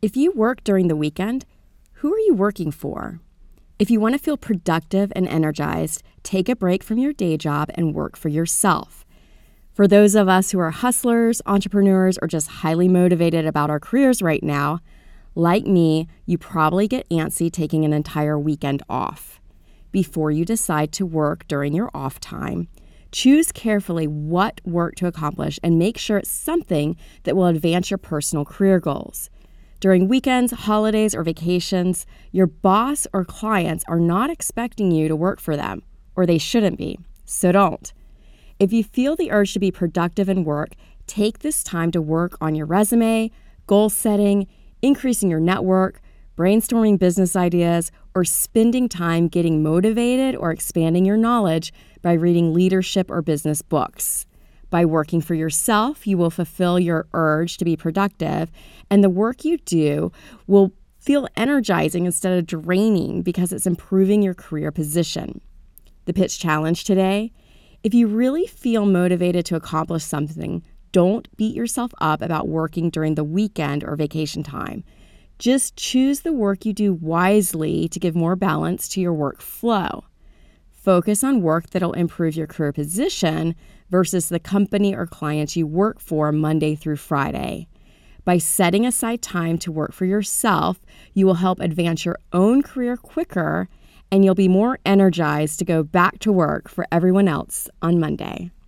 If you work during the weekend, who are you working for? If you want to feel productive and energized, take a break from your day job and work for yourself. For those of us who are hustlers, entrepreneurs, or just highly motivated about our careers right now, like me, you probably get antsy taking an entire weekend off. Before you decide to work during your off time, choose carefully what work to accomplish and make sure it's something that will advance your personal career goals. During weekends, holidays, or vacations, your boss or clients are not expecting you to work for them, or they shouldn't be, so don't. If you feel the urge to be productive in work, take this time to work on your resume, goal setting, increasing your network, brainstorming business ideas, or spending time getting motivated or expanding your knowledge by reading leadership or business books. By working for yourself, you will fulfill your urge to be productive, and the work you do will feel energizing instead of draining because it's improving your career position. The pitch challenge today: if you really feel motivated to accomplish something, don't beat yourself up about working during the weekend or vacation time. Just choose the work you do wisely to give more balance to your work flow. Focus on work that'll improve your career position versus the company or clients you work for Monday through Friday. By setting aside time to work for yourself, you will help advance your own career quicker, and you'll be more energized to go back to work for everyone else on Monday.